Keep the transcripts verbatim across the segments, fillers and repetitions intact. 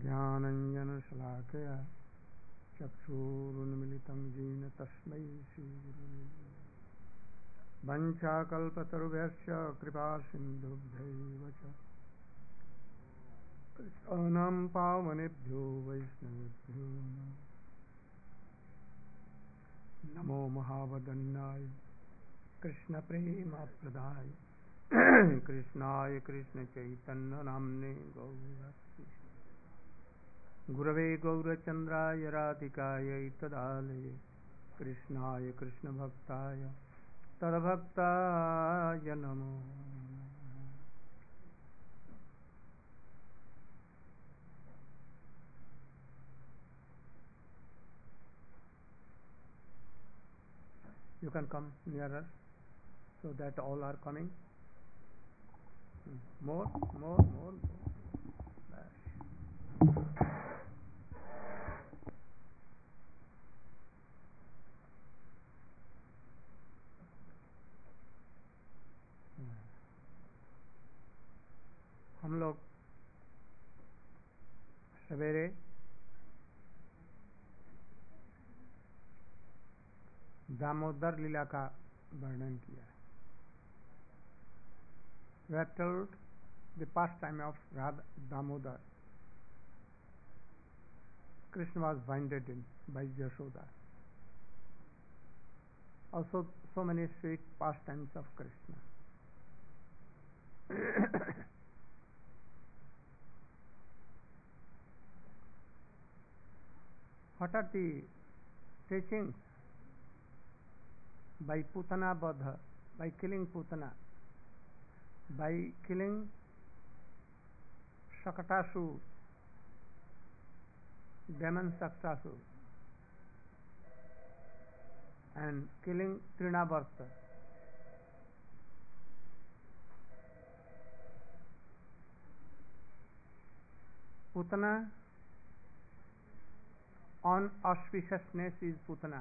ज्ञानञ्जनशलाकया चक्षुरुन्मिलितं येन तस्मै श्रीगुरवे नमः। वञ्चाकल्पतरुभ्यश्च कृपासिन्धुभ्यैव च कृष्णानां पावनेभ्यो वैष्णवेभ्यो नमः। नमो महावदन्याय कृष्णप्रेमप्रदाय कृष्णाय कृष्णचैतन्यनाम्ने गौरहरि गुरवे गौरचन्द्राय राधिकायै तदालये कृष्णाय कृष्णभक्ताय तद्भक्ताय नमो नमः। You can come nearer so that all are coming. More, more, more, more. हम लोग सवेरे दामोदर लीला का वर्णन किया। We have told the pastime of Radha Damodar. Krishna was blinded in by Yashoda. Also, so many sweet pastimes of Krishna. What are the teachings by Putana Badha, by killing Putana, by killing Shakatasur, demon Shakatasur, and killing Trinavarta. Putana, unauspiciousness is Putana.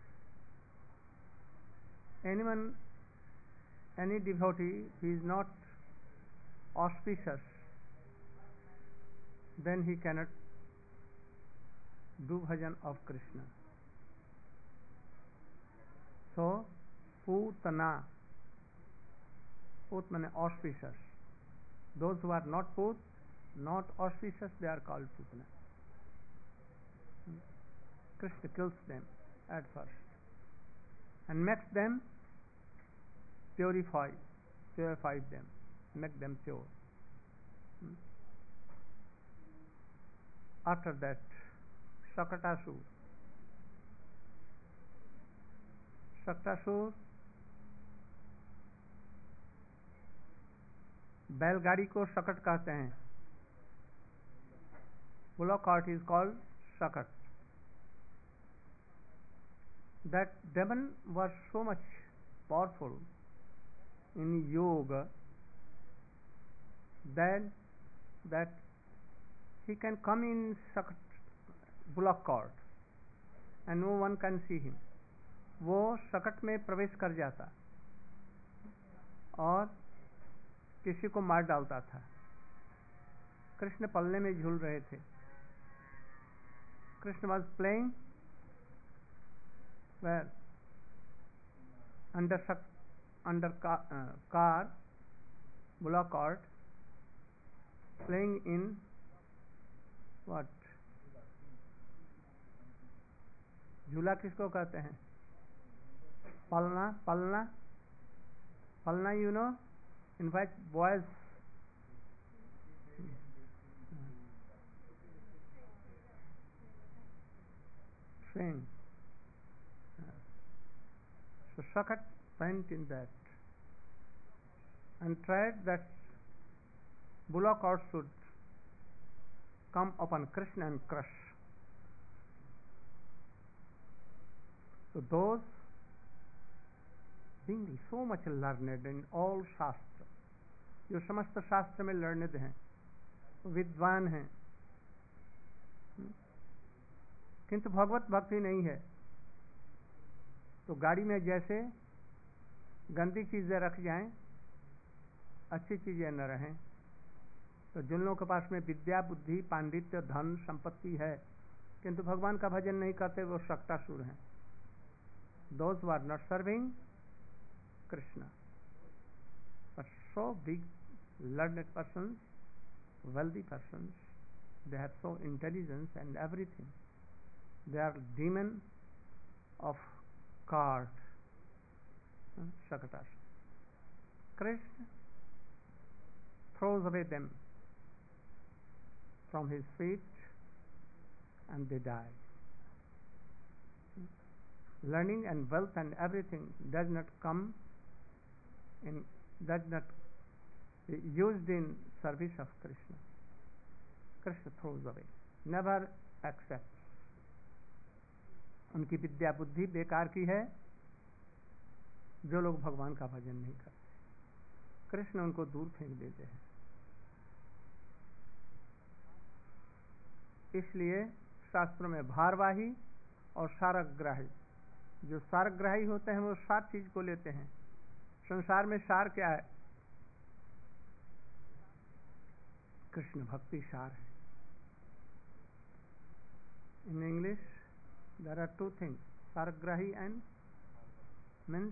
Anyone, any devotee who is not auspicious, then he cannot do bhajan of Krishna. So, Putana, Put means auspicious. Those who are not Put, not auspicious, they are called Putana. Krishna kills them at first and makes them purify, purify them, make them pure. After that, Shakatasur. Shakatasur बैलगाड़ी को शकट कहते हैं. Bullock cart is called shakat. That demon was so much powerful in yoga then that he can come in shakat bullock cart and no one can see him. वो शकट में प्रवेश कर जाता और किसी को मार डालता था. कृष्ण पल्ले में झूल रहे थे. Krishna was playing well under under car, uh, car bullock cart, playing in what? झूला किसको कहते हैं? पलना. पलना पलना you know, in fact boys swing. So Shakat went in that and tried that bullock cart should come upon Krishna and crush. So those being so much learned in all शास्त्र, जो समस्त शास्त्र में learned हैं, विद्वान हैं, किंतु भगवत भक्ति नहीं है, तो गाड़ी में जैसे गंदी चीजें रख जाएं, अच्छी चीजें न रहें, तो जिन लोगों के पास में विद्या, बुद्धि, पांडित्य, धन, संपत्ति है, किंतु भगवान का भजन नहीं करते, वो शक्तासुर हैं. Those who are not serving Krishna. But so big, learned persons, wealthy persons, they have so intelligence and everything. They are demon of cart, Shakatas. Krishna throws away them from his feet and they die. Learning and wealth and everything does not come in, does not be used in service of Krishna. Krishna throws away, never accepts. उनकी विद्या बुद्धि बेकार की है जो लोग भगवान का भजन नहीं करते. कृष्ण उनको दूर फेंक देते हैं. इसलिए शास्त्रों में भारवाही और सारग्राही, जो सारग्राही होते हैं वो सार चीज को लेते हैं. संसार में सार क्या है? कृष्ण भक्ति सार है. In English there are two things, sargrahi and means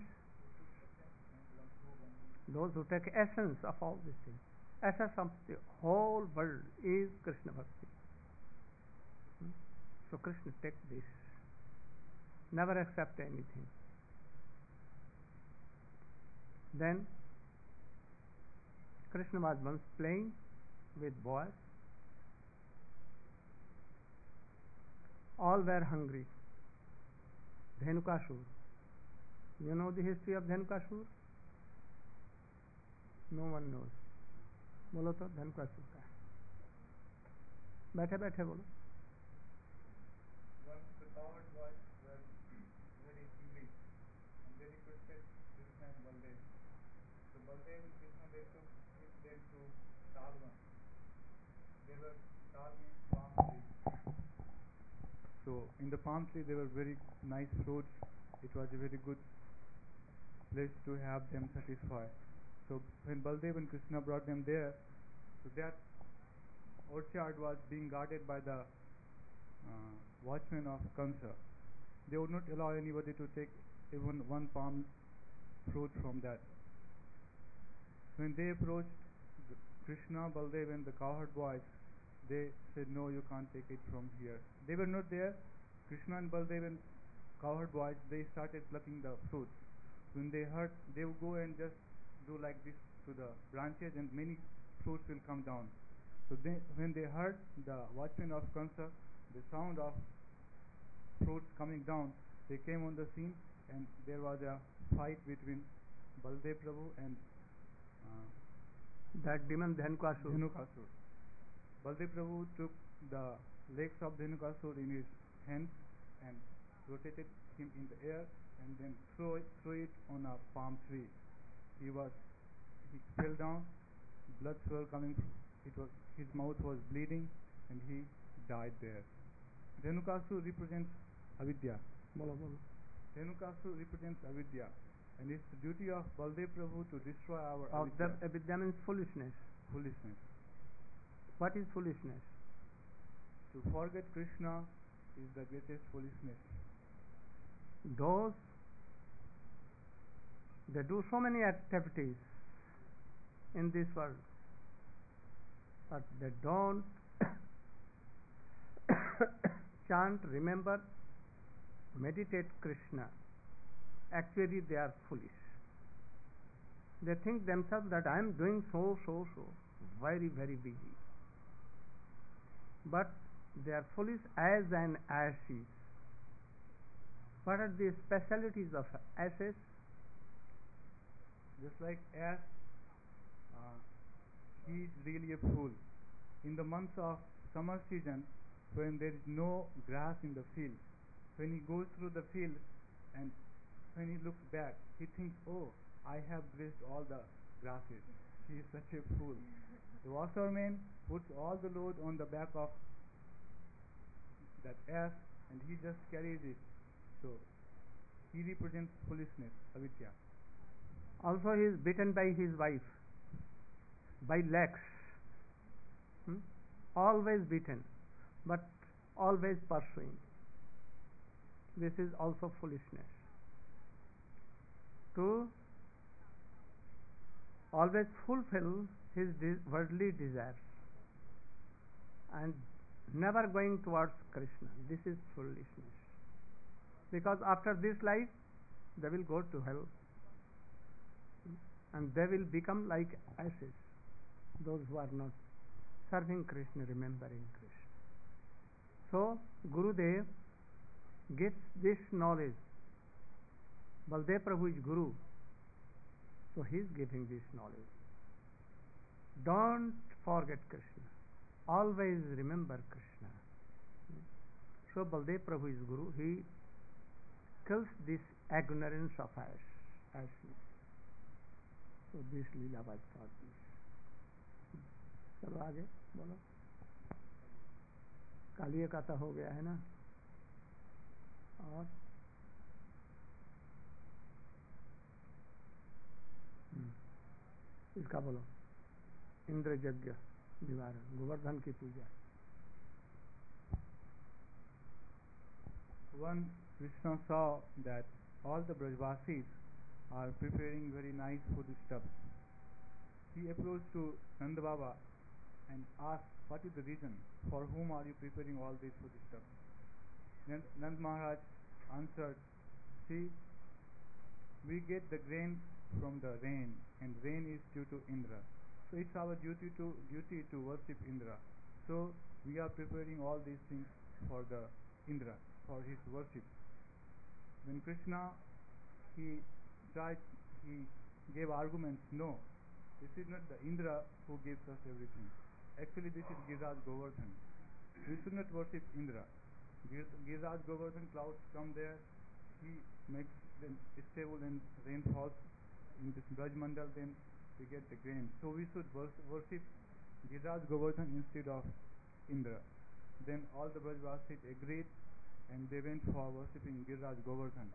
those who take essence of all these things. Essence of the whole world is Krishna bhakti. Hmm? So Krishna take this, never accept anything. Then Krishna was once playing with boys. All were hungry. Dhenukasur. You know the history of Dhenukasur? No one knows. बोलो तो धनुकासुर का. बैठे बैठे बोलो. Once the cowherd boys were very hungry, and they requested Krishna and Baldev. So Baldev and Krishna, they took with them to Talma. They were Talma palm tree. So in the palm tree there were very nice fruits. It was a very good place to have them satisfied. So when Baldev and Krishna brought them there, so that orchard was being guarded by the uh, watchmen of Kansa. They would not allow anybody to take even one palm fruit from that. When they approached the Krishna, Baldev and the cowherd boys, they said, no, you can't take it from here. They were not there. Krishna and Baldev and cowherd boys, they started plucking the fruits. When they heard, they would go and just do like this to the branches and many fruits will come down. So they, when they heard the watchmen of Kansa, the sound of fruits coming down, they came on the scene and there was a fight between Baldev Prabhu and uh, that demon Dhenukasur. Dhenukasur. Baldev Prabhu took the legs of Dhenukasur in his hands and rotated him in the air and then threw it, threw it on a palm tree. He was, he fell down, blood swell coming, it was, his mouth was bleeding and he died there. Dhenukasur represents avidya. Bolo, bolo. Dhenukasur represents avidya, and it's the duty of Baldev Prabhu to destroy our Of avidya. the avidya means foolishness. Foolishness. What is foolishness? To forget Krishna is the greatest foolishness. Those, they do so many activities in this world, but they don't chant, remember, meditate Krishna. Actually they are foolish. They think themselves that I am doing so, so, so, very, very busy. But they are foolish as an ass is. What are the specialities of asses? Just like ass, uh, he is really a fool. In the months of summer season, when there is no grass in the field, when he goes through the field and when he looks back, he thinks, oh, I have grazed all the grasses. He is such a fool. The washerman puts all the load on the back of that ass and he just carries it. So he represents foolishness, avidya. Also he is beaten by his wife, by legs. always beaten, but always pursuing. This is also foolishness. To always fulfill his de- worldly desires and never going towards Krishna. This is foolishness. Because after this life, they will go to hell and they will become like ashes, those who are not serving Krishna, remembering Krishna. So, Gurudev gives this knowledge. Baldev Prabhu is Guru, so he is giving this knowledge. Don't forget Krishna. Always remember Krishna. So Baldev Prabhu is Guru. He kills this ignorance of ash, ashness. So this Leela was for this. चलो आगे बोलो. कालिए का तो हो गया है ना. और इसका बोलो. इंद्र यज्ञ निवारण, गोवर्धन की पूजा. One, Krishna saw that all the Brajvasis are preparing very nice foodstuffs. He approached to Nanda Baba and asked, what is the reason? For whom are you preparing all these foodstuffs? Nand, Nand Maharaj answered, see, we get the grain from the rain, and rain is due to Indra. So it's our duty to duty to worship Indra. So we are preparing all these things for the Indra, for his worship. When Krishna he tried, he gave arguments. No, this is not the Indra who gives us everything. Actually, this is Giriraj Govardhan. We should not worship Indra. Gir- Giriraj Govardhan, clouds come there. He makes them stable and rain falls in this Braj Mandal, then we get the grain. So we should wors- worship Giriraj Govardhan instead of Indra. Then all the Brajvasis agreed and they went for worshipping Giriraj Govardhan.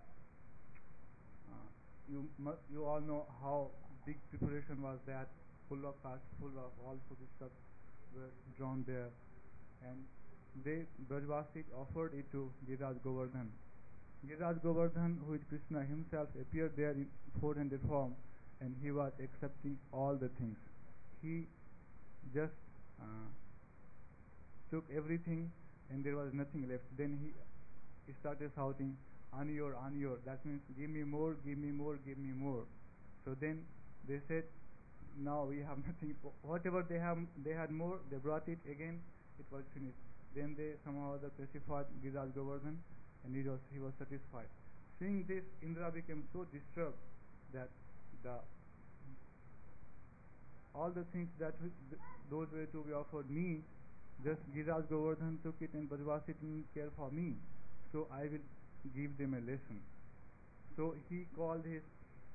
Uh, you, mu- you all know how big preparation was that, full of carts, full of all food stuff were drawn there. And they, Brajvasis, offered it to Giriraj Govardhan. Giriraj Govardhan, who is Krishna himself, appeared there in four-handed form and he was accepting all the things. He just uh, took everything and there was nothing left. Then he started shouting, Aniyor, Aniyor. That means, give me more, give me more, give me more. So then they said, now we have nothing. Whatever they have, they had more, they brought it again, it was finished. Then they somehow other pacified Giriraj Govardhan and he was, he was satisfied. Seeing this, Indra became so disturbed that the all the things that w- th- those were to be offered me, just Giriraj Govardhan took it and Brajvasis didn't care for me. So I will give them a lesson. So he called his,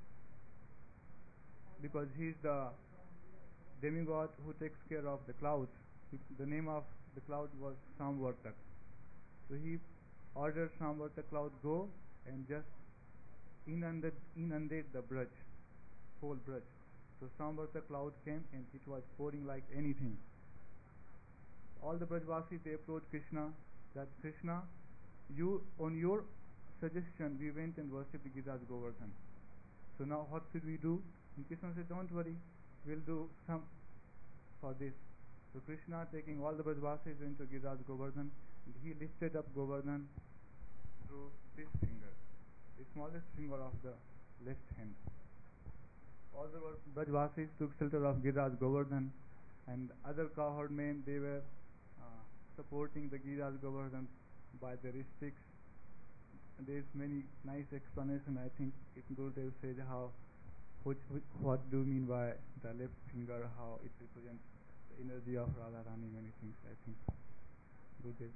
because he is the demigod who takes care of the clouds. The name of the cloud was Samvartak. So he ordered Samvartak cloud go and just inundate, inundate the Braj, whole Braj. So Samvartak cloud came and it was pouring like anything. All the Brajvasis, they approached Krishna, that Krishna, you, on your suggestion, we went and worshipped Giriraj Govardhan. So now what should we do? And Krishna said, don't worry, we'll do some for this. So Krishna, taking all the Brajvasis, went to Giriraj Govardhan, and he lifted up Govardhan through this finger, the smallest finger of the left hand. All the Brajvasis took shelter of Giriraj Govardhan, and other cowherd men, they were uh, supporting the Giriraj Govardhan by their sticks. There is many nice explanation. I think if Gurudev says how, which, which, what do you mean by the left finger, how it represents the energy of Radharani, many things. I think Gurudev.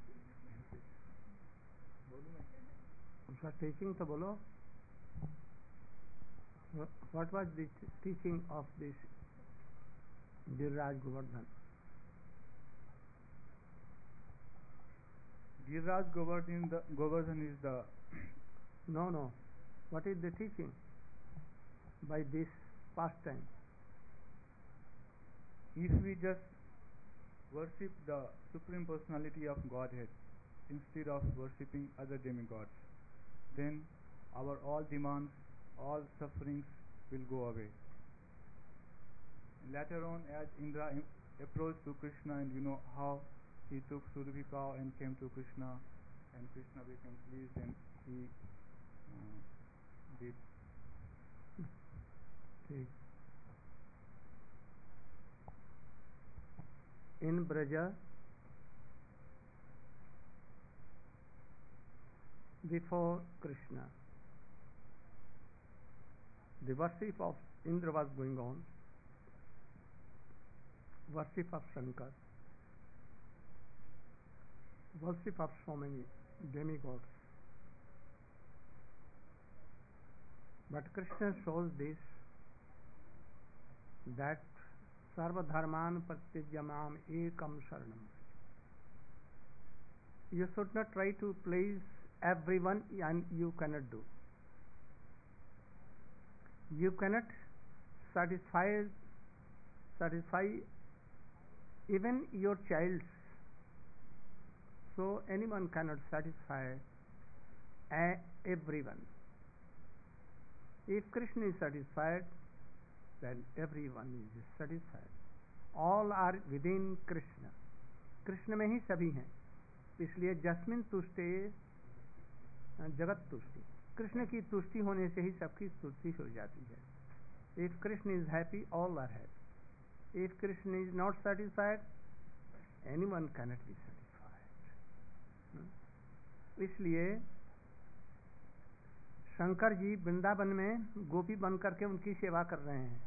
उसका teaching तो बोलो. What was the teaching of this Giriraj Govardhan? Giriraj Govardhan, the, Govardhan is the... No, no. What is the teaching by this pastime? If we just worship the Supreme Personality of Godhead instead of worshipping other demigods, then our all demands, all sufferings will go away. Later on, as Indra im- approached to Krishna, and you know how he took Surabhi cow and came to Krishna, and Krishna became pleased, and he uh, did. ठीक. In Braja, before Krishna, the worship of Indra was going on, worship of Shankar, worship of so many demigods. But Krishna shows this, that Sarvadharman Pratyajya Mam Ekam Sharanam. You should not try to please everyone, and you cannot do. You cannot satisfy satisfy even your child. So anyone cannot satisfy a- everyone. If Krishna is satisfied, then everyone is satisfied. All are within Krishna. Krishna में ही सभी हैं, इसलिए जस्मिन तुष्टे जगत तुष्टि. कृष्ण की तुष्टि होने से ही सबकी तुष्टि हो जाती है. If Krishna is happy, all are happy. If Krishna is not satisfied, anyone cannot be satisfied. इसलिए शंकर जी वृंदावन में गोपी बन करके उनकी सेवा कर रहे हैं.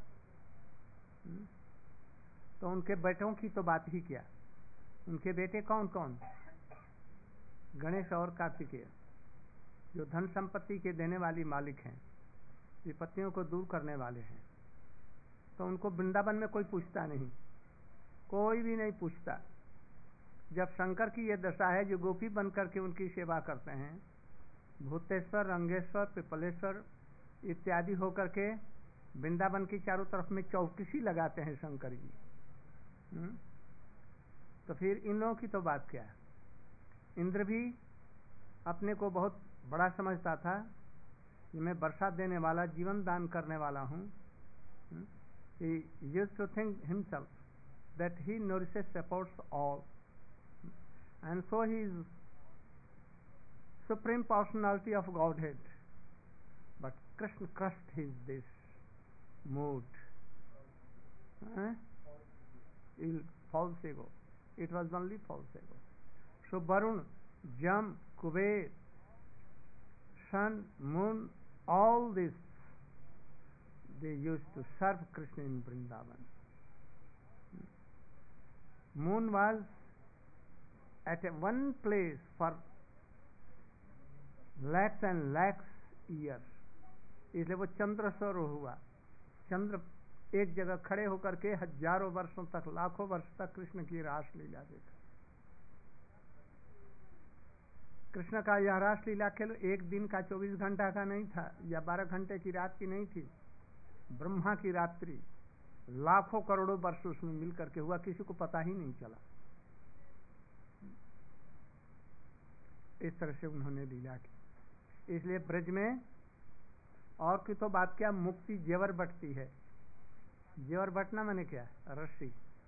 तो उनके बेटों की तो बात ही क्या. उनके बेटे कौन कौन? गणेश और कार्तिकेय, जो धन संपत्ति के देने वाली मालिक हैं, विपत्तियों को दूर करने वाले हैं. तो उनको वृंदावन में कोई पूछता नहीं, कोई भी नहीं पूछता. जब शंकर की ये दशा है, जो गोपी बन करके उनकी सेवा करते हैं, भूतेश्वर, रंगेश्वर, पिपलेश्वर इत्यादि होकर के वृंदावन की चारों तरफ में चौकसी लगाते हैं शंकर जी. हुँ? तो फिर इन लोगों की तो बात क्या है. इंद्र भी अपने को बहुत बड़ा समझता था कि मैं वर्षा देने वाला, जीवन दान करने वाला हूँ. He used to think himself that he nourishes, supports all, and so he is Supreme Personality of Godhead. But Krishna crushed his this mood. Huh? False ego. It was only false ego. So Varun, Jam, Kuber, sun, moon, all this, they used to serve Krishna in Vrindavan. Moon was at a one place for lakhs and lakhs years, इसलिए वो चंद्र स्वरूप हुआ. चंद्र एक जगह खड़े होकर के हजारों वर्षों तक, लाखों वर्ष तक कृष्ण की रास लीला देखा. कृष्ण का यह रास लीला खेल एक दिन का, चौबीस घंटा का नहीं था, या बारह घंटे की रात की नहीं थी. ब्रह्मा की रात्रि लाखों करोड़ों वर्ष उसमें मिल करके हुआ, किसी को पता ही नहीं चला. इस तरह से उन्होंने लीला की. इसलिए ब्रज में और की तो बात क्या, मुक्ति जेवर बटती है. जेवर बटना माने क्या? रस्सी,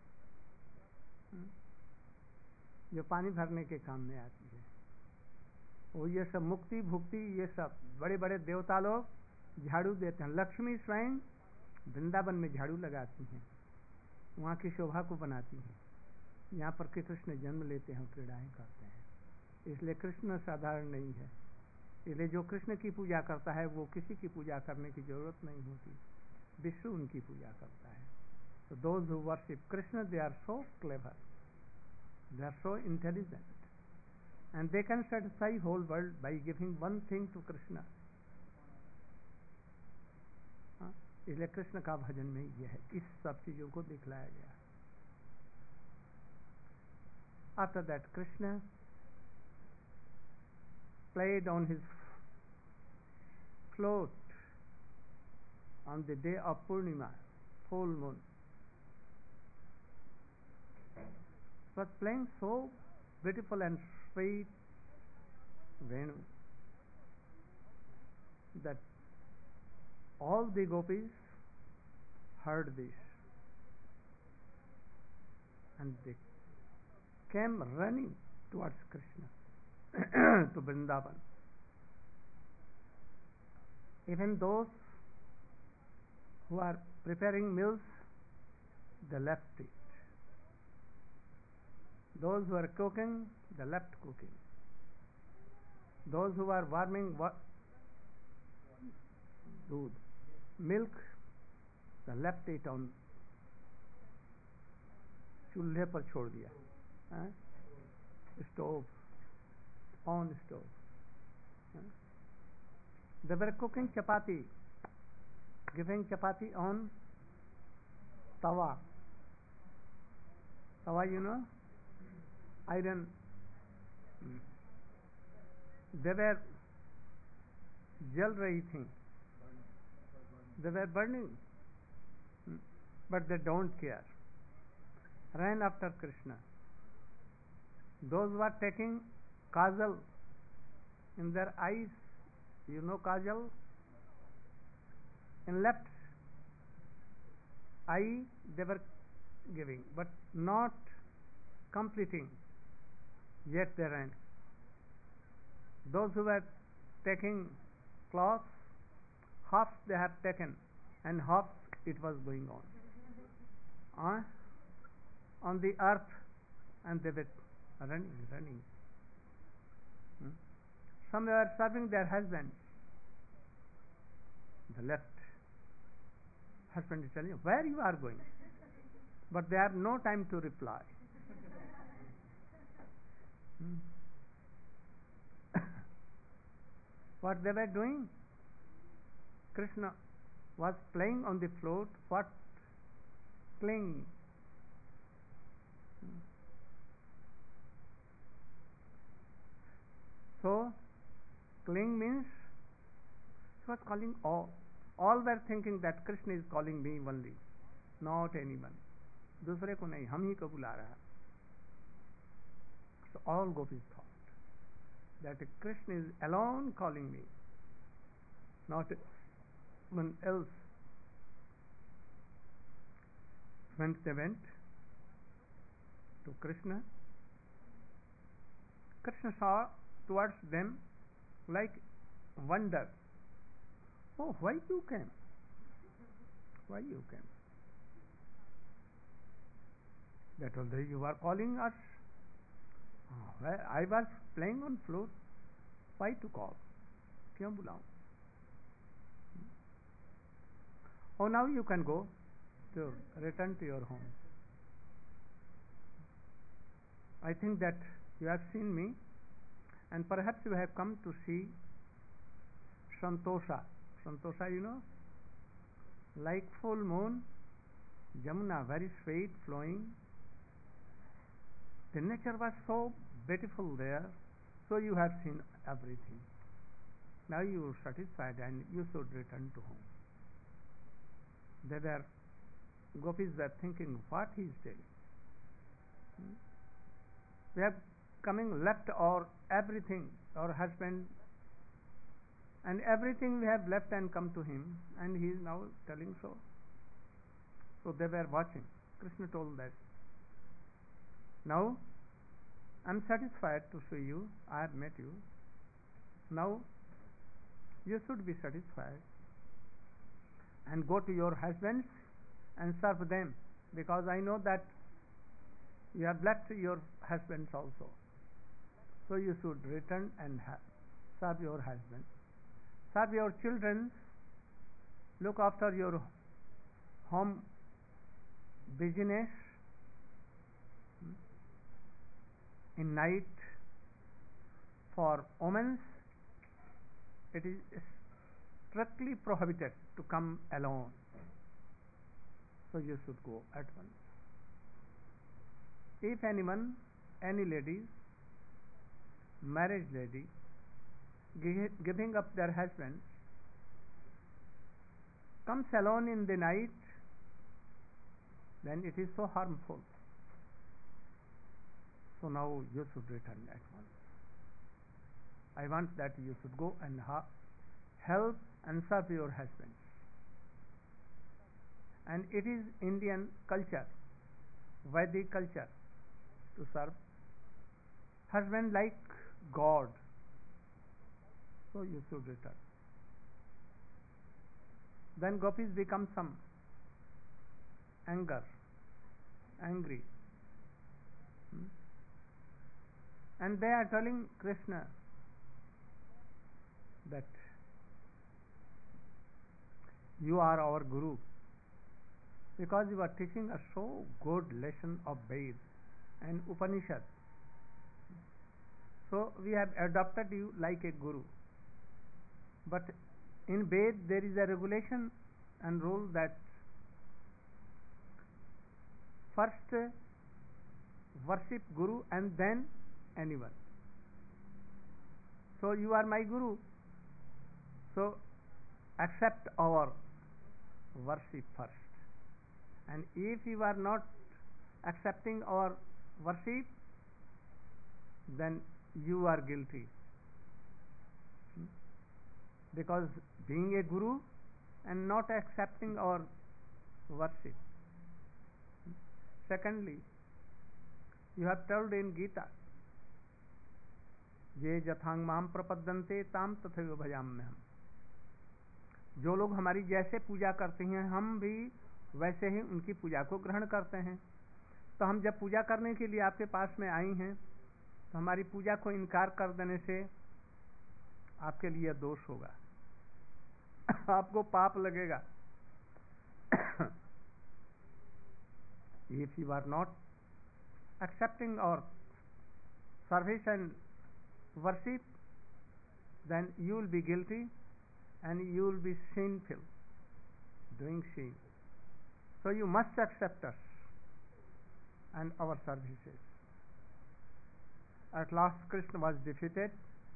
जो पानी भरने के काम में आती है. वो ये सब मुक्ति भुक्ति, ये सब बड़े बड़े देवता लोग झाड़ू देते हैं. लक्ष्मी स्वयं वृंदावन में झाड़ू लगाती हैं, वहाँ की शोभा को बनाती हैं. यहाँ पर के कृष्ण जन्म लेते हैं, क्रीड़ाएं करते हैं. इसलिए कृष्ण साधारण नहीं है. इसलिए जो कृष्ण की पूजा करता है, वो किसी की पूजा करने की जरूरत नहीं होती. विष्णु उनकी पूजा करता है. तो those who worship Krishna, they are so clever, they are so intelligent, and they can satisfy whole world by giving one thing to Krishna. हाँ? इसलिए कृष्ण का भजन में यह है, इस सब चीजों को दिखलाया गया. After that, Krishna played on his float on the day of Purnima, full moon. was playing so beautiful and sweet Venu that all the gopis heard this and they came running towards Krishna to Vrindavan. Even those who are preparing meals, they left it. Those who are cooking, they left cooking. Those who are warming wa- दूध, milk, they left it on चूल्हे पर छोड़ दिया, हाँ? Stove, on stove. हाँ? They were cooking chapati, giving chapati on tawa. Tawa, you know, iron. They were जल रही थी. They were burning, but they don't care. Ran after Krishna. Those who are taking kajal in their eyes, you know kajal, in left eye they were giving, but not completing. Yet they ran. Those who were taking cloth, half they have taken, and half it was going on. Uh, on the earth, and they were running, running. Hmm? Some were serving their husbands. The left husband is telling you, where you are going? But they have no time to reply. Hmm. What they were doing? Krishna was playing on the flute. What? Playing. Hmm. So, playing means he was calling all. All were thinking that Krishna is calling me only, not anyone. दूसरे को नहीं, हम ही को बुला रहा है. So all gopis thought that Krishna is alone calling me, not one else. When they went to Krishna, Krishna saw towards them like wonder. Oh, why you came? Why you came? They told him, you are calling us. Oh, well, I was playing on flute. Why to call? क्यों बुलाऊं? Oh, now you can go to return to your home. I think that you have seen me, and perhaps you have come to see Santosha. Santosha, you know, like full moon, Jamuna, very sweet, flowing. The nature was so beautiful there, so you have seen everything. Now you are satisfied and you should return to home. They were, gopis were thinking, what he is telling. Hmm? We have coming left our everything, our husband, and everything we have left and come to him, and he is now telling so. So they were watching. Krishna told that. Now, I am satisfied to see you. I have met you. Now, you should be satisfied and go to your husbands and serve them, because I know that you have left your husbands also. So you should return and ha- serve your husband. Serve your children. Look after your home business. In night, for women, it is strictly prohibited to come alone. So you should go at once. If anyone, any lady, married lady, gi- giving up their husband, comes alone in the night, then it is so harmful. So now you should return at once. I want that you should go and ha- help and serve your husbands. And it is Indian culture, Vedic culture, to serve husband like God. So you should return. Then gopis become some anger, angry. Hmm? And they are telling Krishna that you are our Guru because you are teaching a so good lesson of Ved and Upanishad. So we have adopted you like a Guru. But in Ved there is a regulation and rule that first worship Guru and then anyone. So you are my Guru. So accept our worship first. And if you are not accepting our worship, then you are guilty. Because being a Guru and not accepting our worship. Secondly, you have told in Gita, ये जथांग माम प्रपद्यन्ते ताम तथैव भजाम्यहम्. जो लोग हमारी जैसे पूजा करते हैं हम भी वैसे ही उनकी पूजा को ग्रहण करते हैं. तो हम जब पूजा करने के लिए आपके पास में आई हैं तो हमारी पूजा को इनकार कर देने से आपके लिए दोष होगा, आपको पाप लगेगा. If you are not accepting our service and worship, then you will be guilty and you will be sinful, doing sin. So you must accept us and our services. At last Krishna was defeated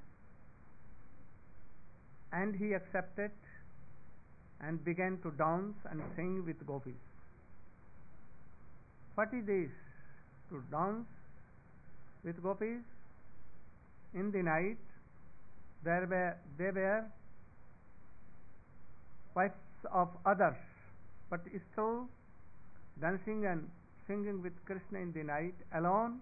and he accepted and began to dance and sing with gopis. Forty days to dance with gopis. In the night there were they were wives of others, but still dancing and singing with Krishna in the night alone.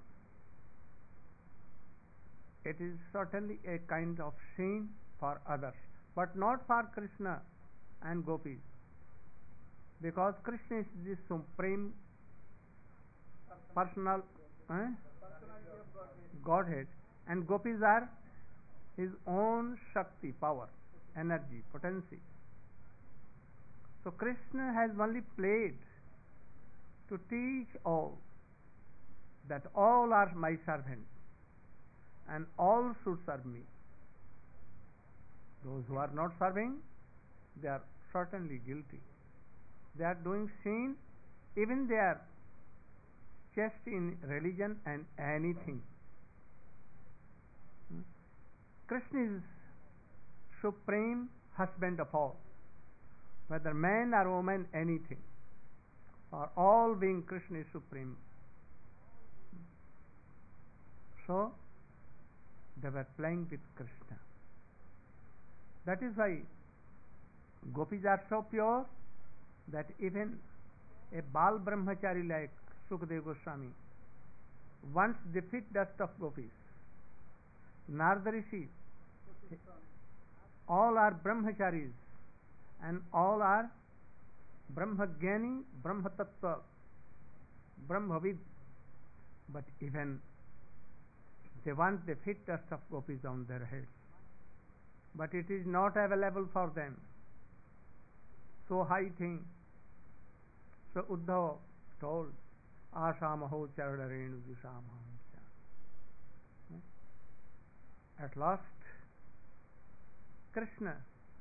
It is certainly a kind of sin for others, but not for Krishna and gopis, because Krishna is the supreme personal eh? Godhead, and gopis are his own Shakti, power, energy, potency. So Krishna has only played to teach all that all are my servants and all should serve me. Those who are not serving, they are certainly guilty. They are doing sin, even they are chaste in religion and anything. Hmm? Krishna is supreme husband of all, whether man or woman, anything. For all being Krishna is supreme. So they were playing with Krishna. That is why gopis are so pure that even a Bal Brahmachari like Sukadeva Goswami wants the fit dust of gopis. Narada Rishi, all are Brahmacharis and all are Brahmagyani, Brahmatattva, Brahmavid, but even they want the fit dust of gopis on their heads, but it is not available for them. So high thing. So Uddhava told, Asamaho Charanarenu Dusamaham. At last Krishna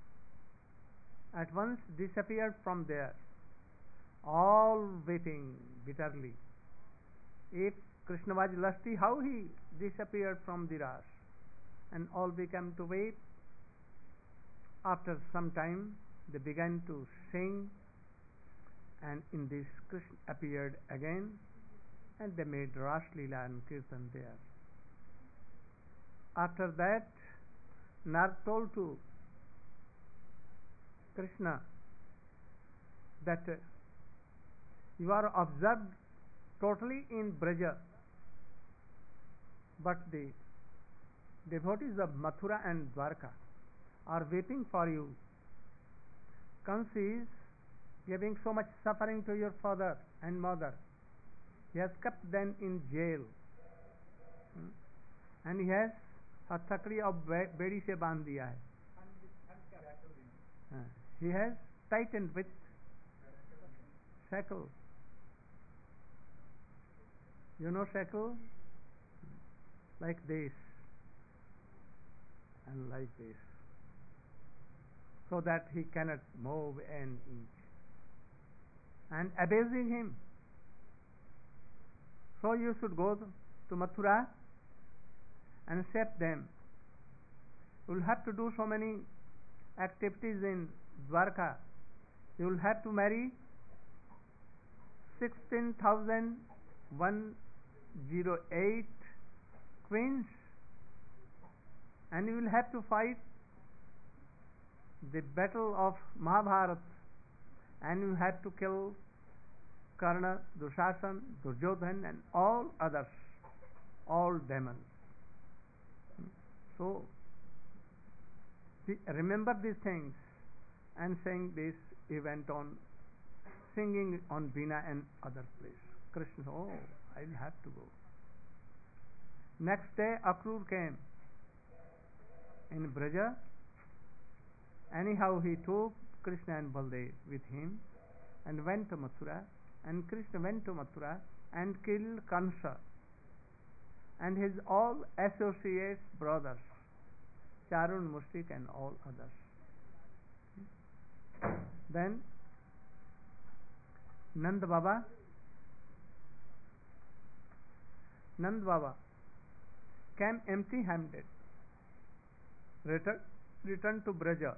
at once disappeared from there, all weeping bitterly. If Krishna was lusty, how he disappeared from the Ras? And all began to weep. After some time they began to sing, and in this Krishna appeared again and they made Ras Leela and Kirtan there. After that, Narad told to Krishna that uh, you are observed totally in Braja, but the devotees of Mathura and Dwarka are waiting for you. Kansa is giving so much suffering to your father and mother. He has kept them in jail, hmm? and he has हथकड़ी और बेड़ी से बांध दिया है. uh, he has tightened with shackle. You know shackle? Like this and like this, so that he cannot move an inch, and abusing him. So you should go to Mathura and save them. You will have to do so many activities in Dwarka. You will have to marry sixteen thousand one hundred eight queens, and you will have to fight the battle of Mahabharata, and you have to kill Karna, Dushasan, Duryodhan and all others, all demons. So remember these things, and saying this, he went on singing on Veena and other place. Krishna, oh, I will have to go. Next day Akrur came in Braja. Anyhow, he took Krishna and Baldev with him and went to Mathura, and Krishna went to Mathura and killed Kansa and his all associates, brothers, Charun, Mushrik and all others. Then Nand Baba Nand Baba came empty-handed, return, returned to Braja,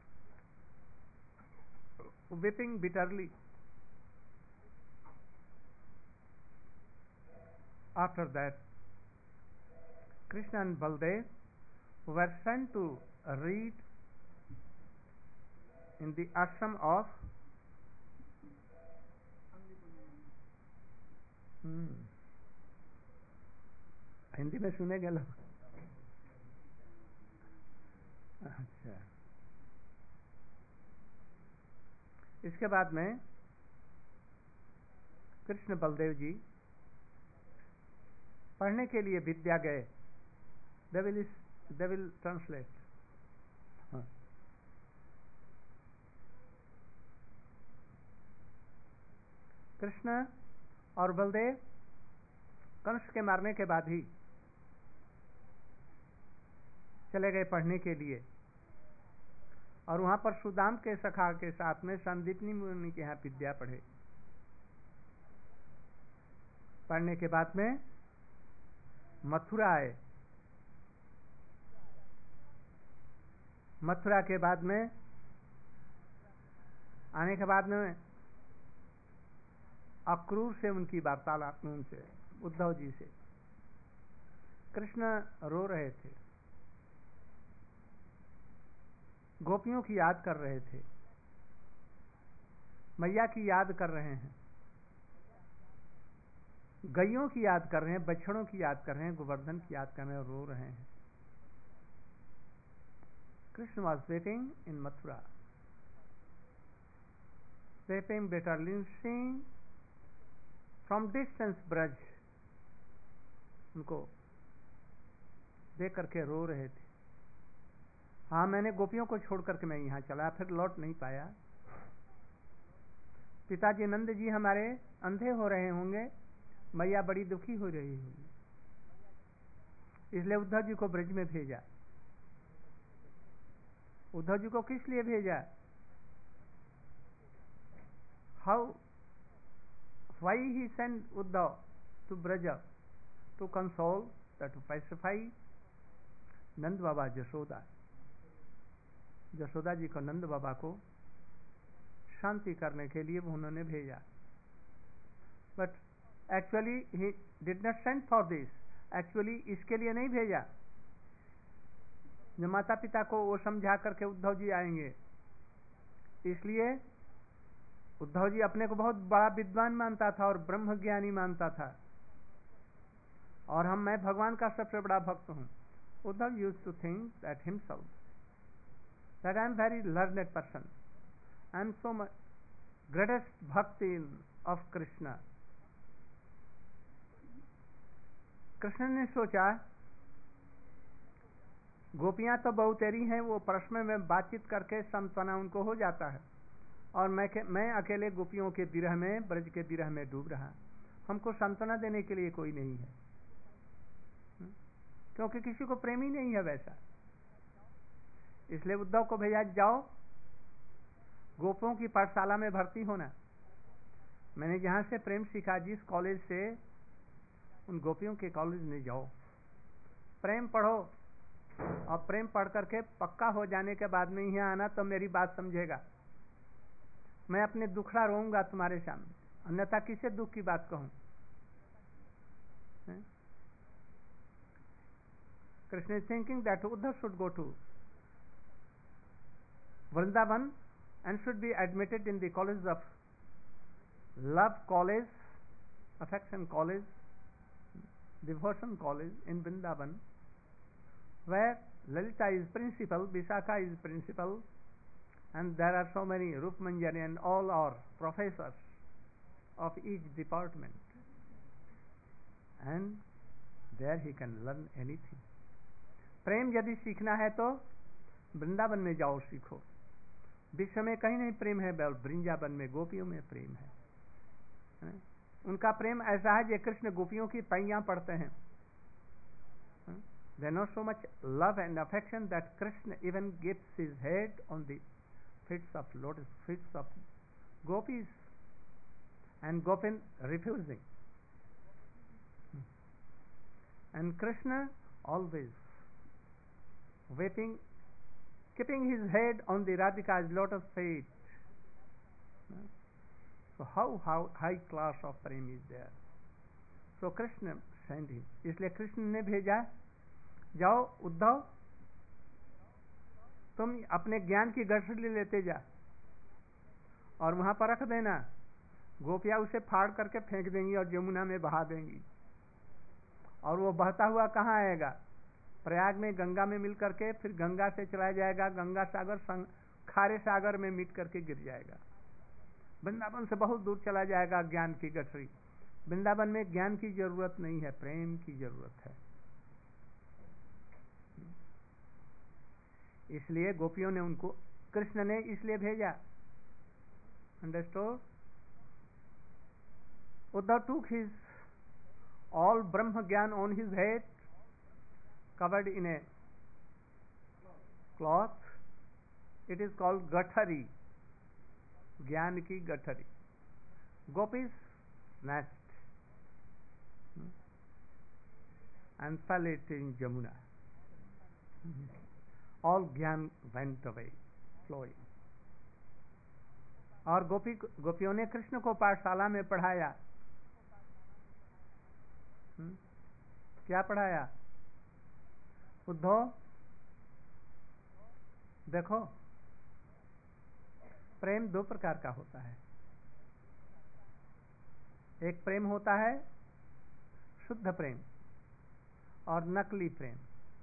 weeping bitterly. After that, Krishna and Baldev were sent to read in the ashram of hmm. Hindi में सुने गए लोग. अच्छा, इसके बाद में कृष्ण बलदेव जी पढ़ने के लिए विद्या गए. They will, they will translate. हाँ. कृष्ण और बलदेव कंस के मारने के बाद ही चले गए पढ़ने के लिए, और वहां पर सुदाम के सखा के साथ में संदीपनी मुनि के यहाँ विद्या पढ़े. पढ़ने के बाद में मथुरा आए. मथुरा के बाद में आने के बाद में अक्रूर से उनकी वार्तालाप में उनसे उद्धव जी से कृष्ण रो रहे थे, गोपियों की याद कर रहे थे, मैया की याद कर रहे हैं, गैयों की याद कर रहे हैं, बछड़ों की याद कर रहे हैं, गोवर्धन की याद कर रहे हैं और रो रहे हैं. Krishna was waiting in Mathura, weeping bitterly, seeing from distance Braj, उनको देख करके रो रहे थे. हाँ, मैंने गोपियों को छोड़ करके मैं यहाँ चला, फिर लौट नहीं पाया. पिताजी नंद जी हमारे अंधे हो रहे होंगे, मैया बड़ी दुखी हो रही होगी, इसलिए उद्धव जी को ब्रज में भेजा. उद्धव जी को किस लिए भेजा? How why he sent Uddhav to Braja? To console, that to pacify Nand Baba Jashoda. Jashoda ji को नंद बाबा को शांति करने के लिए उन्होंने भेजा. But actually he did not send for this, actually इसके लिए नहीं भेजा। जो माता पिता को वो समझा करके उद्धव जी आएंगे, इसलिए उद्धव जी अपने को बहुत बड़ा विद्वान मानता था और ब्रह्म ज्ञानी मानता था, और हम मैं भगवान का सबसे बड़ा भक्त हूँ। Uddhav used to think that himself that I am very learned person, I am so much greatest bhakti of Krishna. Krishna ने सोचा गोपियां तो बहुतेरी हैं, वो परस्पर में बातचीत करके सांत्वना उनको हो जाता है, और मैं के, मैं अकेले गोपियों के विरह में, ब्रज के विरह में डूब रहा, हमको सांत्वना देने के लिए कोई नहीं है, क्योंकि किसी को प्रेम ही नहीं है वैसा। इसलिए उद्धव को भेजा, जाओ गोपों की पाठशाला में भर्ती होना। मैंने जहां से प्रेम सीखा, जिस कॉलेज से, उन गोपियों के कॉलेज में जाओ, प्रेम पढ़ो, और प्रेम पढ़ करके पक्का हो जाने के बाद में यहाँ आना तो मेरी बात समझेगा। मैं अपने दुखड़ा रोऊंगा तुम्हारे सामने, अन्यथा किसे दुख की बात कहूं। Krishna is thinking that Uddhav should go to Vrindavan and should be admitted in the college of love college, affection college, devotion college in Vrindavan, where Lalita is principal, Vishakha is principal, and there are so many, Rup Manjari and all are professors of each department, and there he can learn anything. प्रेम यदि सीखना है तो वृंदावन में जाओ, सीखो। विश्व में कहीं नहीं प्रेम है, वृंदावन में गोपियों में प्रेम है। उनका प्रेम ऐसा है जो कृष्ण गोपियों की पैयां पड़ते हैं। They know so much love and affection that Krishna even gives his head on the feet of lotus, feet of gopis, and Gopin refusing. And Krishna always weeping, keeping his head on the Radhika's lotus feet. So how how high class of prem is there? So Krishna sent him. इसलिए कृष्ण ने भेजा, जाओ उद्धव, तुम अपने ज्ञान की गठरी लेते जा और वहां पर रख देना, गोपियां उसे फाड़ करके फेंक देंगी और यमुना में बहा देंगी, और वो बहता हुआ कहाँ आएगा? प्रयाग में गंगा में मिल करके फिर गंगा से चला जाएगा, गंगा सागर संग खारे सागर में मिट करके गिर जाएगा। वृंदावन से बहुत दूर चला जाएगा ज्ञान की गठरी। वृंदावन में ज्ञान की जरूरत नहीं है, प्रेम की जरूरत है। इसलिए गोपियों ने उनको, कृष्ण ने इसलिए भेजा। Understood? Uddhav took his all ब्रह्म ज्ञान on his head, covered in a cloth. It is called gathari, ज्ञान की गठरी। Gopis snatched and fell it in Jamuna. All ज्ञान went away, flowing. और गोपी गोपियों ने कृष्ण को पाठशाला में पढ़ाया। हुँ? क्या पढ़ाया? उद्धव देखो, प्रेम दो प्रकार का होता है। एक प्रेम होता है शुद्ध प्रेम और नकली प्रेम।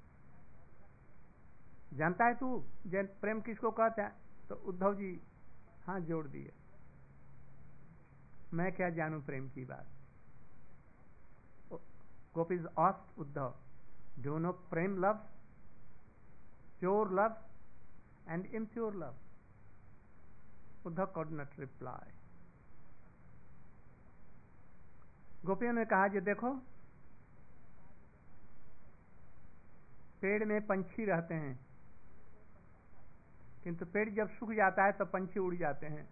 जानता है तू जैन प्रेम किसको कहते हैं? तो उद्धव जी हाथ जोड़ दिए, मैं क्या जानूं प्रेम की बात। Gopis asked Uddhav, do you know prem love, pure love and impure love? Uddhav could not reply. गोपियों ने कहा, जो देखो पेड़ में पंछी रहते हैं, किंतु पेड़ जब सूख जाता है तो पंछी उड़ जाते हैं।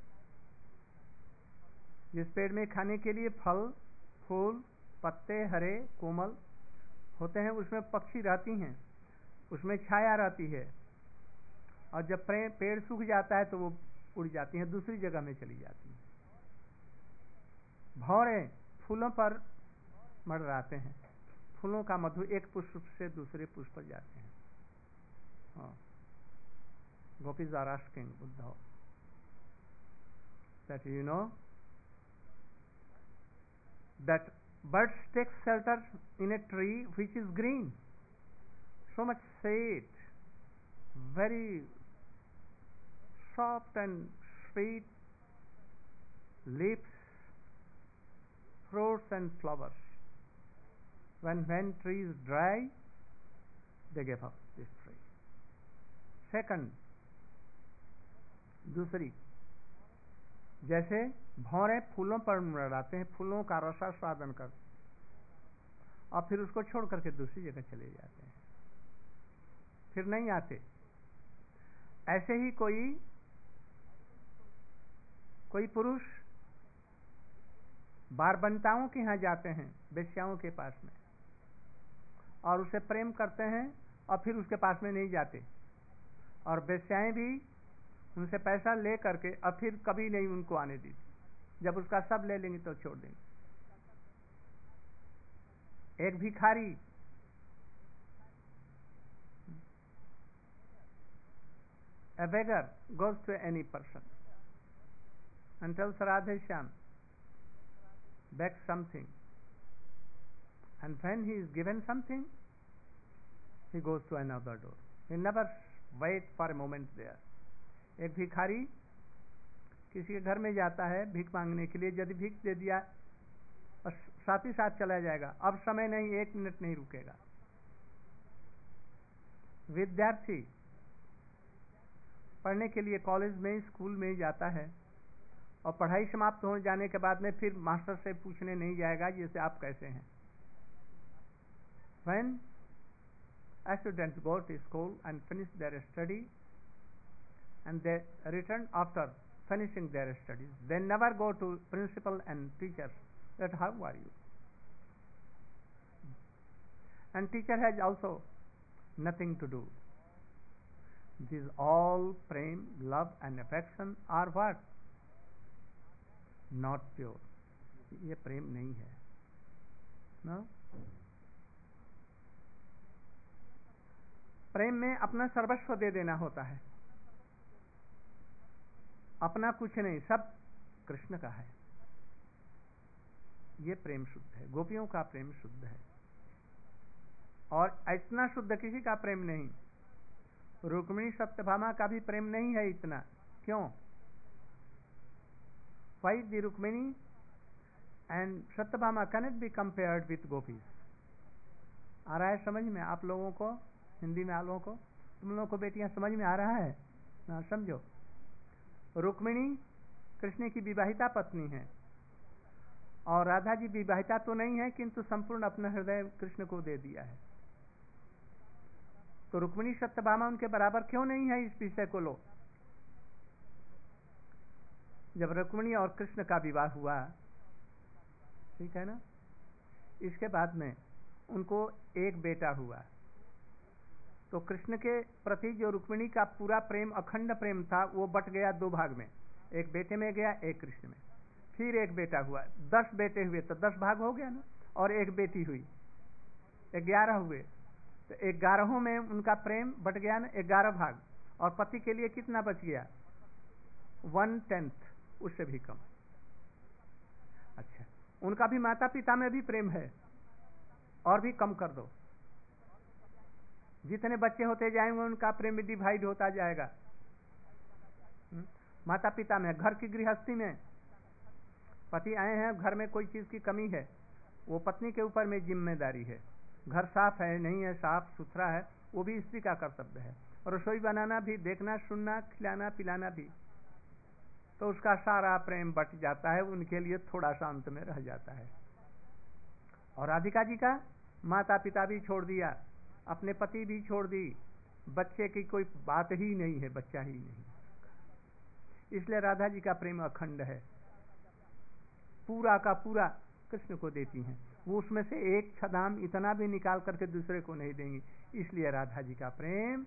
जिस पेड़ में खाने के लिए फल, फूल, पत्ते हरे कोमल होते हैं, उसमें पक्षी रहती हैं, उसमें छाया रहती है, और जब पेड़ सूख जाता है तो वो उड़ जाती हैं, दूसरी जगह में चली जाती हैं। भौरे फूलों पर मंडराते हैं, फूलों का मधु एक पुष्प से दूसरे पुष्प पर जाते हैं. हाँ. Gopis are asking Uddhav that you know that birds take shelter in a tree which is green, so much shade, very soft and sweet leaves, fruits and flowers. When when tree is dry, they give up this tree. Second, दूसरी, जैसे भौरे फूलों पर मंडराते हैं, फूलों का रसास्वादन कर और फिर उसको छोड़ करके दूसरी जगह चले जाते हैं, फिर नहीं आते. ऐसे ही कोई कोई पुरुष बारबंताओं के यहाँ जाते हैं, वेश्याओं के पास में, और उसे प्रेम करते हैं और फिर उसके पास में नहीं जाते, और वेश्याएं भी उनसे पैसा ले करके और फिर कभी नहीं उनको आने दी. जब उसका सब ले लेंगे तो छोड़ देंगे. एक भिखारी a beggar goes to any person and tells Radhe Shyam, beg something, and when he is given something, he goes to another door. He never wait for a moment there. एक भिखारी किसी के घर में जाता है भीख मांगने के लिए, यदि भीख दे दिया और साथ ही साथ चला जाएगा, अब समय नहीं, एक मिनट नहीं रुकेगा. विद्यार्थी पढ़ने के लिए कॉलेज में, स्कूल में जाता है और पढ़ाई समाप्त हो जाने के बाद में फिर मास्टर से पूछने नहीं जाएगा जैसे आप कैसे हैं. When students go to school and finish their study and they return after finishing their studies, they never go to principal and teachers that how are you, and teacher has also nothing to do. These all prem, love and affection are what? Not pure. ये प्रेम नहीं है. No? प्रेम में अपना सर्वस्व दे देना होता है, अपना कुछ नहीं, सब कृष्ण का है. ये प्रेम शुद्ध है. गोपियों का प्रेम शुद्ध है, और इतना शुद्ध किसी का प्रेम नहीं. रुक्मिणी सत्यभामा का भी प्रेम नहीं है इतना. क्यों? Why the Rukmini and Satyabhama cannot be compared with gopis? आ रहा है समझ में आप लोगों को? हिंदी में आप लोगों को, तुम लोगों को बेटियां समझ में आ रहा है ना? समझो, रुक्मिणी कृष्ण की विवाहिता पत्नी है और राधा जी विवाहिता तो नहीं है, किंतु संपूर्ण अपना हृदय कृष्ण को दे दिया है. तो रुक्मिणी सत्यभामा उनके बराबर क्यों नहीं है? इस विषय को लो. जब रुक्मिणी और कृष्ण का विवाह हुआ, ठीक है ना, इसके बाद में उनको एक बेटा हुआ, तो कृष्ण के प्रति जो रुक्मिणी का पूरा प्रेम, अखंड प्रेम था, वो बट गया दो भाग में. एक बेटे में गया, एक कृष्ण में. फिर एक बेटा हुआ, दस बेटे हुए तो दस भाग हो गया ना, और एक बेटी हुई, ग्यारह हुए, तो ग्यारहों में उनका प्रेम बट गया ना, ग्यारह भाग. और पति के लिए कितना बच गया? वन टेंथ, उससे भी कम. अच्छा, उनका भी माता पिता में भी प्रेम है, और भी कम कर दो. जितने बच्चे होते जाएंगे उनका प्रेम भी डिवाइड होता जाएगा. माता पिता में, घर की गृहस्थी में, पति आए हैं, घर में कोई चीज की कमी है, वो पत्नी के ऊपर में जिम्मेदारी है. घर साफ है नहीं है, साफ सुथरा है, वो भी स्त्री का कर्तव्य है. और रसोई बनाना भी, देखना, सुनना, खिलाना पिलाना भी. तो उसका सारा प्रेम बट जाता है, उनके लिए थोड़ा सा अंत में रह जाता है. और राधिका जी का माता पिता भी छोड़ दिया, अपने पति भी छोड़ दी, बच्चे की कोई बात ही नहीं है, बच्चा ही नहीं. इसलिए राधा जी का प्रेम अखंड है, पूरा का पूरा कृष्ण को देती हैं. वो उसमें से एक छदाम इतना भी निकाल करके दूसरे को नहीं देंगी. इसलिए राधा जी का प्रेम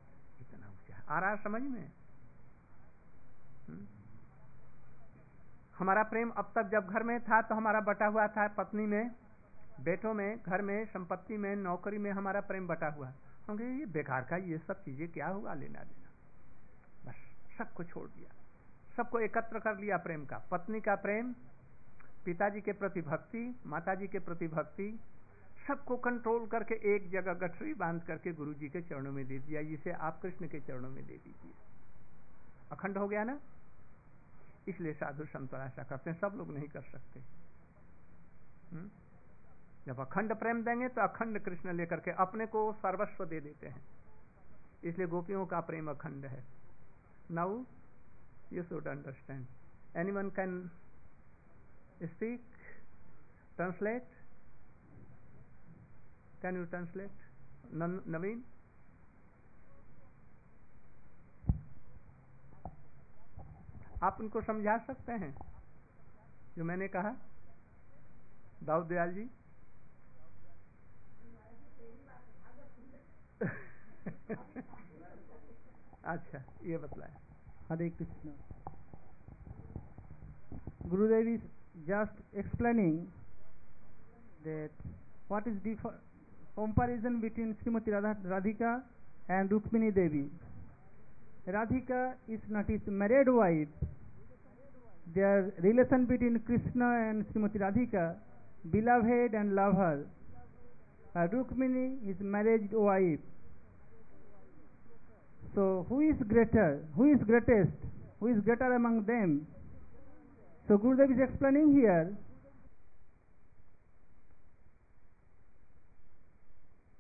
इतना ऊंचा है. आ रहा समझ में? हमारा प्रेम अब तक जब घर में था तो हमारा बटा हुआ था पत्नी में, बेटों में, घर में, संपत्ति में, नौकरी में हमारा प्रेम बटा हुआ। हम कहे ये बेकार का, ये सब चीजें क्या हुआ लेना देना, बस सबको छोड़ दिया, सबको एकत्र कर लिया प्रेम का। पत्नी का प्रेम, पिताजी के प्रति भक्ति, माताजी के प्रति भक्ति, सबको कंट्रोल करके एक जगह गठरी बांध करके गुरु जी के चरणों में दे दिया। इसे आप कृष्ण के चरणों में दे दीजिए, अखंड हो गया ना। इसलिए साधु संत ऐसा करते हैं, सब लोग नहीं कर सकते। हुँ? जब अखंड प्रेम देंगे तो अखंड कृष्ण लेकर के अपने को सर्वस्व दे देते हैं। इसलिए गोपियों का प्रेम अखंड है। Now you should understand. Anyone can speak, translate? Can you translate? Naveen? आप उनको समझा सकते हैं जो मैंने कहा? दाऊद दयाल जी अच्छा, ये बतलाए। Hare Krishna. Gurudev is just explaining that what is the comparison between Srimati Radhika and Rukmini Devi. Radhika is not his married wife. Their relation between Krishna and Srimati Radhika, beloved and lover. Uh, Rukmini is married wife. So who is greater? Who is greatest? Who is greater among them? So Gurudev is explaining here